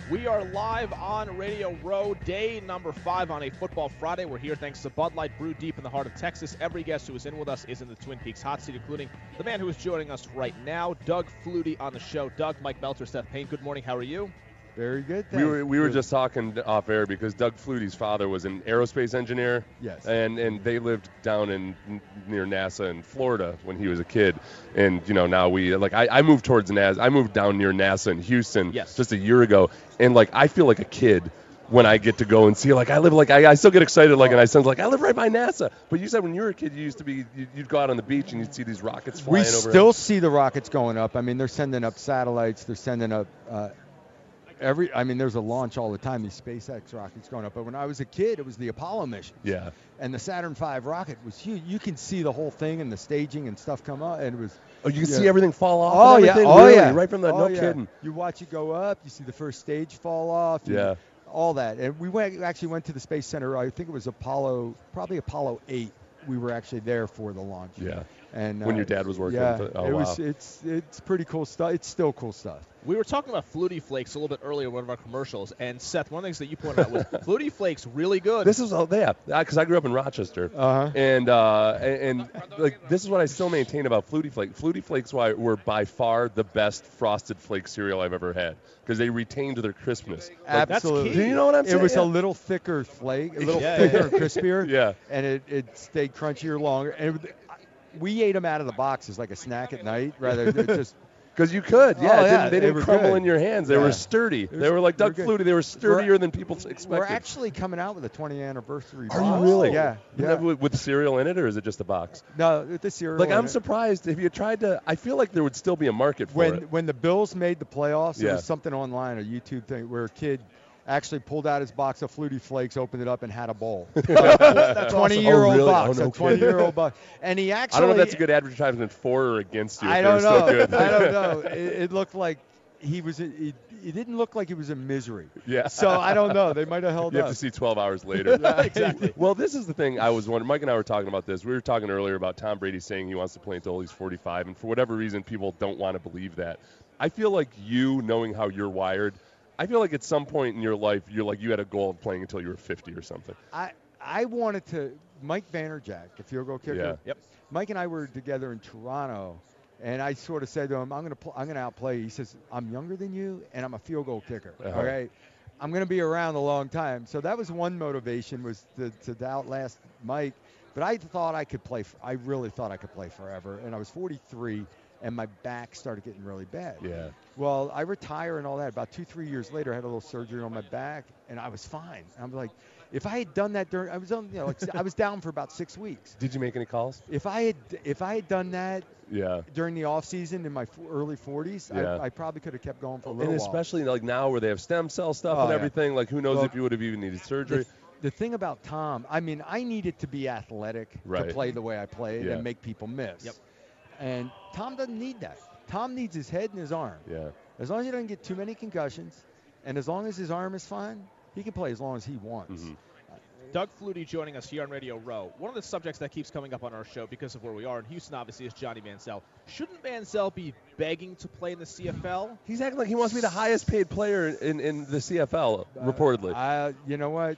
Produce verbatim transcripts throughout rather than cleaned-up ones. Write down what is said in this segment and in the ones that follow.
We are live on Radio Row, day number five on a Football Friday. We're here thanks to Bud Light, brewed deep in the heart of Texas. Every guest who is in with us is in the Twin Peaks hot seat, including the man who is joining us right now, Doug Flutie on the show. Doug, Mike Meltzer, Seth Payne, good morning. How are you? Very good. We were we were just talking off air because Doug Flutie's father was an aerospace engineer. Yes. And and they lived down in near NASA in Florida when he was a kid. And you know now we like I, I moved towards NASA. I moved down near NASA in Houston yes. just a year ago. And like I feel like a kid when I get to go and see, like I live like I, I still get excited like, and I sound like I live right by NASA. But you said when you were a kid, you used to be you'd go out on the beach and you'd see these rockets flying we over. We still see the rockets going up. I mean, they're sending up satellites. They're sending up uh, every. I mean, there's a launch all the time. These SpaceX rockets going up. But when I was a kid, it was the Apollo mission. Yeah. And the Saturn five rocket was huge. You can see the whole thing and the staging and stuff come up, and it was. Oh, you can yeah. see everything fall off. Oh and yeah. everything? Oh really? yeah. Right from the oh, no yeah. kidding. You watch it go up. You see the first stage fall off. you- Yeah. All that, and we went actually went to the Space Center. I think it was Apollo, probably Apollo eight. We were actually there for the launch. Yeah. And When uh, your dad was working Yeah, with it? Oh, it wow. was. It's it's pretty cool stuff. It's still cool stuff. We were talking about Flutie Flakes a little bit earlier in one of our commercials, and Seth, one of the things that you pointed out was Flutie Flakes really good. This is, oh, yeah, because I grew up in Rochester. Uh-huh. And, uh, and, and like, this is what I still maintain about Flutie Flakes. Flutie Flakes were were by far the best Frosted Flake cereal I've ever had because they retained their crispness. Like, Absolutely. key. do you know what I'm saying? It was Yeah. a little thicker flake, a little Yeah, thicker yeah. and crispier. Yeah. And it, it stayed crunchier longer. And it, we ate them out of the box as like a snack at night, rather than just. Because you could, yeah. Oh, it yeah, didn't, they they didn't were crumble good. in your hands. They Yeah. were sturdy. It was- they were like they were Doug good. Flutie. They were sturdier We're- than people expected. We're actually coming out with a twentieth anniversary. Are box. you really? Yeah. yeah. With, with cereal in it, or is it just a box? No, the cereal. Like, in I'm it. surprised if you tried to. I feel like there would still be a market for when it. when the Bills made the playoffs, there Yeah. was something online, a YouTube thing, where a kid actually pulled out his box of Flutie Flakes, opened it up, and had a bowl. twenty-year-old Oh, really? box, Oh, no a twenty-year-old box, and he actually. I don't know if that's a good advertisement for or against you. if I they're don't so know. good. I don't know. It, it looked like he was. It, it didn't look like he was in misery. Yeah. So I don't know. They might have held You up. have to see twelve hours later. Yeah, exactly. Well, this is the thing I was wondering. Mike and I were talking about this. We were talking earlier about Tom Brady saying he wants to play until he's forty-five, and for whatever reason, people don't want to believe that. I feel like you, knowing how you're wired, I feel like at some point in your life, you're like you had a goal of playing until you were fifty or something. I I wanted to. Mike Vanderjack, the field goal kicker. Yeah. Yep. Mike and I were together in Toronto, and I sort of said to him, "I'm gonna pl- I'm gonna outplay you." He says, "I'm younger than you, and I'm a field goal kicker. Uh-huh. All right, I'm gonna be around a long time." So that was one motivation, was to, to outlast Mike. But I thought I could play. f- I really thought I could play forever, and I was forty-three, and my back started getting really bad. Yeah. Well, I retire and all that. About two, three years later, I had a little surgery on my back, and I was fine. I'm like, if I had done that during, I was on, you know, like, I was down for about six weeks. Did you make any calls? If I had, if I had done that Yeah. during the off season in my f- early forties, Yeah. I, I probably could have kept going for a little And while. especially like now where they have stem cell stuff Oh, and yeah. everything, like who knows Well, if you would have even needed surgery. The, the thing about Tom, I mean, I needed to be athletic Right. to play the way I played Yeah. and make people miss. Yep. And Tom doesn't need that. Tom needs his head and his arm. Yeah. As long as he doesn't get too many concussions, and as long as his arm is fine, he can play as long as he wants. Mhm. Doug Flutie joining us here on Radio Row. One of the subjects that keeps coming up on our show because of where we are in Houston, obviously, is Johnny Manziel. Shouldn't Manziel be begging to play in the C F L? He's acting like he wants to be the highest paid player in, in the C F L, reportedly. Uh, you know what?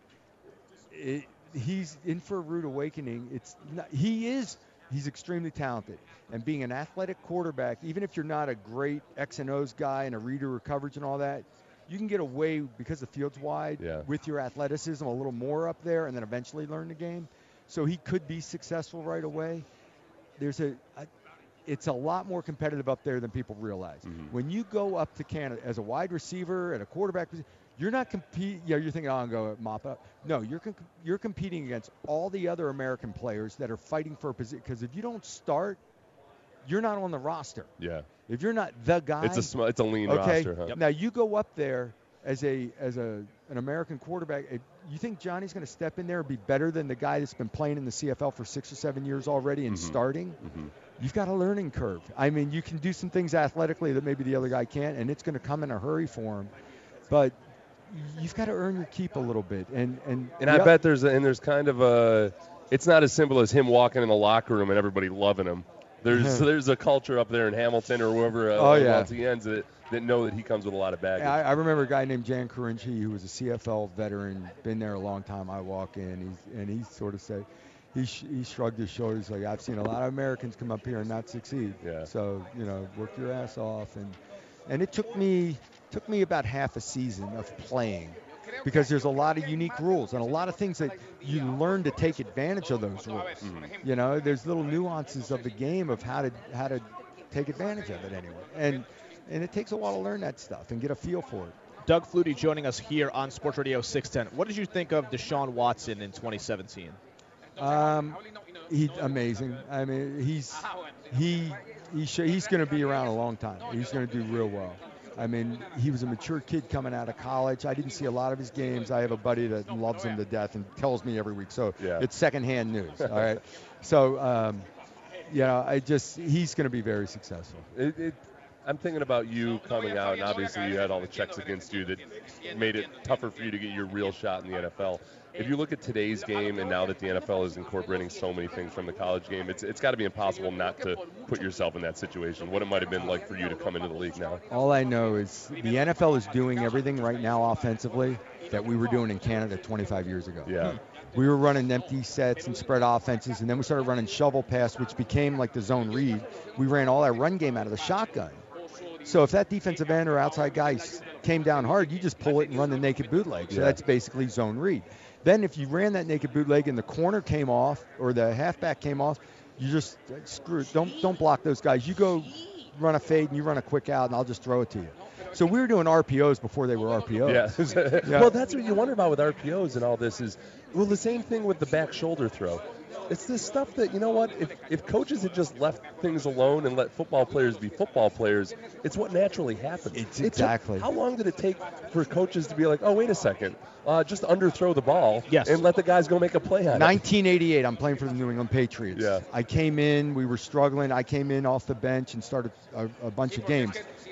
It, he's in for a rude awakening. It's not, he is. He's extremely talented, and being an athletic quarterback, even if you're not a great X and O's guy and a reader of coverage and all that, you can get away because the field's wide Yeah. with your athleticism a little more up there, and then eventually learn the game. So he could be successful right away. There's a, a it's a lot more competitive up there than people realize. Mhm. When you go up to Canada as a wide receiver at a quarterback position, you're not compete. Yeah, you're thinking, "Oh, I'm going to mop up." No, you're com- you're competing against all the other American players that are fighting for a position. Because if you don't start, you're not on the roster. Yeah. If you're not the guy, It's a sm- it's a lean okay. roster, huh? Yep. Now you go up there as a as a an American quarterback. If you think Johnny's going to step in there and be better than the guy that's been playing in the C F L for six or seven years already and Mhm. starting? Mhm. You've got a learning curve. I mean, you can do some things athletically that maybe the other guy can't, and it's going to come in a hurry for him. But you've got to earn your keep a little bit. And and, And I bet there's a, and there's kind of a, it's not as simple as him walking in the locker room and everybody loving him. There's there's a culture up there in Hamilton or wherever uh, oh, yeah. else he ends that, that know that he comes with a lot of baggage. I, I remember a guy named Jan Karinci who was a C F L veteran, been there a long time. I walk in, he's, and he sort of said, he, sh- he shrugged his shoulders like, I've seen a lot of Americans come up here and not succeed. Yeah. So, you know, work your ass off. And and it took me took me about half a season of playing, because there's a lot of unique rules and a lot of things that you learn to take advantage of those rules. Mm-hmm. You know, there's little nuances of the game of how to how to take advantage of it anyway. And and it takes a while to learn that stuff and get a feel for it. Doug Flutie joining us here on Sports Radio six ten. What did you think of Deshaun Watson in twenty seventeen? Um, he's amazing. I mean, he's he, he sh- he's going to be around a long time. He's going to do real well. I mean, he was a mature kid coming out of college. I didn't see a lot of his games. I have a buddy that loves him to death and tells me every week. So yeah. It's secondhand news. All right. So, um, you know, I just he's going to be very successful. It, it, I'm thinking about you coming out, and obviously you had all the checks against you that made it tougher for you to get your real shot in the N F L. If you look at today's game, and now that the N F L is incorporating so many things from the college game, it's it's got to be impossible not to put yourself in that situation. What it might have been like for you to come into the league now. All I know is the N F L is doing everything right now offensively that we were doing in Canada twenty-five years ago. Yeah. We were running empty sets and spread offenses, and then we started running shovel pass, which became like the zone read. We ran all that run game out of the shotgun. So if that defensive end or outside guy came down hard, you just pull it and run the naked bootleg. So yeah. that's basically zone read. Then if you ran that naked bootleg and the corner came off or the halfback came off, you just screw it. Don't don't block those guys. You go run a fade and you run a quick out, and I'll just throw it to you. So we were doing R P Os before they were R P Os. Yeah. yeah. Well, that's what you wonder about with R P Os and all this is, well, the same thing with the back shoulder throw. It's this stuff that, you know what, if, if coaches had just left things alone and let football players be football players, it's what naturally happens. It's it exactly. Took, how long did it take for coaches to be like, oh, wait a second, uh, just underthrow the ball yes. and let the guys go make a play on nineteen eighty-eight, I'm playing for the New England Patriots. Yeah. I came in, we were struggling. I came in off the bench and started a, a bunch of games.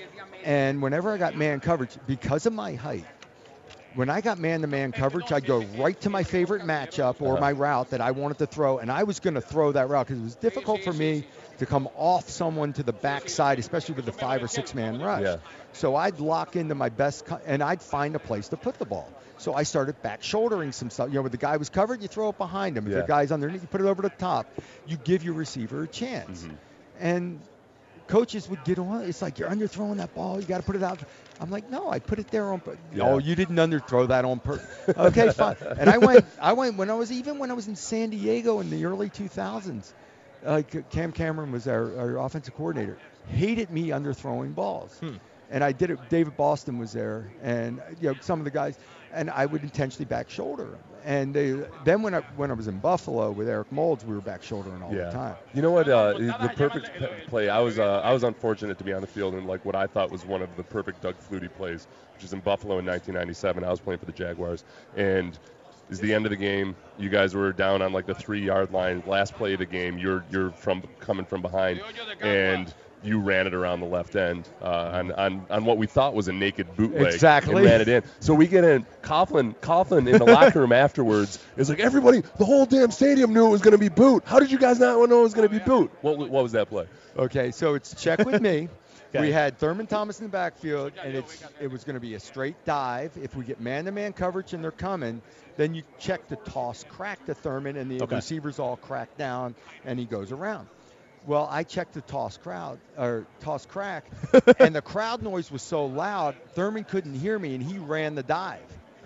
And whenever I got man coverage, because of my height, when I got man-to-man coverage, I'd go right to my favorite matchup or uh-huh. my route that I wanted to throw, and I was going to throw that route because it was difficult for me to come off someone to the backside, especially with the five or six-man rush. Yeah. So I'd lock into my best, co- and I'd find a place to put the ball. So I started back shouldering some stuff. You know, when the guy was covered, you throw it behind him. If yeah. the guy's underneath, you put it over the top. You give your receiver a chance. Mm-hmm. And coaches would get on. It's like, you're underthrowing that ball. You got to put it out. I'm like, no, I put it there on purpose. Yeah. Oh, you didn't underthrow that on purpose. Okay, fine. And I went, I went when I was even when I was in San Diego in the early two thousands. Like Cam Cameron was our, our offensive coordinator. Hated me underthrowing balls. Hmm. And I did it. David Boston was there, and you know some of the guys, and I would intentionally back shoulder them. And they, then when I when I was in Buffalo with Eric Moulds, we were back shouldering all yeah. the time. You know what? Uh, the perfect play. I was uh, I was unfortunate to be on the field in like what I thought was one of the perfect Doug Flutie plays, which is in Buffalo in nineteen ninety-seven. I was playing for the Jaguars, and is the end of the game. You guys were down on like the three-yard line. Last play of the game. You're you're from coming from behind, and you ran it around the left end uh, on, on on what we thought was a naked bootleg. Exactly. And ran it in. So we get in. Coughlin, Coughlin in the locker room afterwards is like, everybody, the whole damn stadium knew it was going to be boot. How did you guys not know it was going to be boot? What what was that play? Okay, so it's check with me. Okay. We had Thurman Thomas in the backfield, and it's it was going to be a straight dive. If we get man-to-man coverage and they're coming, then you check the toss crack to Thurman, and the okay. receivers all crack down, and he goes around. Well, I checked the toss crowd or toss crack, and the crowd noise was so loud, Thurman couldn't hear me, and he ran the dive.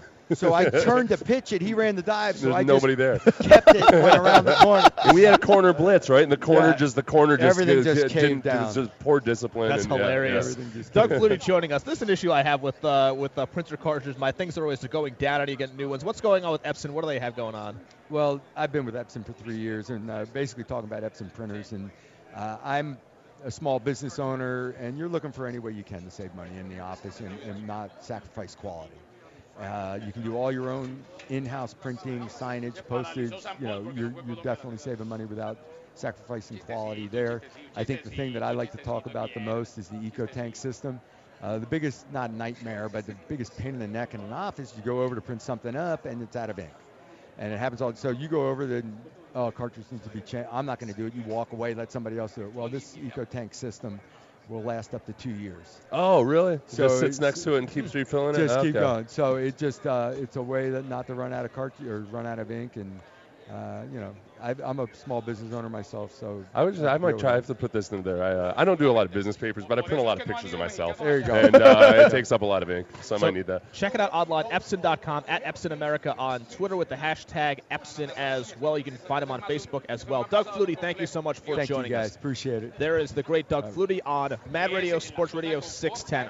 So I turned to pitch it. He ran the dive. So There's I nobody just there. kept it and went around the corner. And we had a corner blitz, right? And the corner Yeah. just the corner just Everything just, just came didn't- down. It was just poor discipline. That's and, yeah, hilarious. yeah. Everything just Doug came Flutie joining us. This is an issue I have with uh, with uh, printer cartridges. My things are always going down. I need to get new ones. What's going on with Epson? What do they have going on? Well, I've been with Epson for three years and uh, basically talking about Epson printers. And uh, I'm a small business owner, and you're looking for any way you can to save money in the office and, and not sacrifice quality. Uh, you can do all your own in-house printing, signage, postage. You know, you're, you're definitely saving money without sacrificing quality there. I think the thing that I like to talk about the most is the EcoTank system. Uh, the biggest, not nightmare, but the biggest pain in the neck in an office, you go over to print something up and it's out of ink. And it happens all, so you go over, then oh, cartridge needs to be changed. I'm not going to do it. You walk away, let somebody else do it. Well, this EcoTank system will last up to two years. Oh, really? So just sits it's- next to it and keeps refilling it? Just keep Okay. going. So it just uh, it's a way that not to run out of cartridge or run out of ink, and uh, you know, I, I'm a small business owner myself, so I would just, I have to might deal try. I with have to put this in there. I, uh, I don't do a lot of business papers, but I print a lot of pictures of myself. There you go. And uh, it takes up a lot of ink, so I So might need that. check it out online, Epson dot com, at Epson America on Twitter with the hashtag Epson as well. You can find him on Facebook as well. Doug Flutie, thank you so much for Thank you joining guys. us. Appreciate it. There is the great Doug Flutie on Mad Radio, Sports Radio six ten.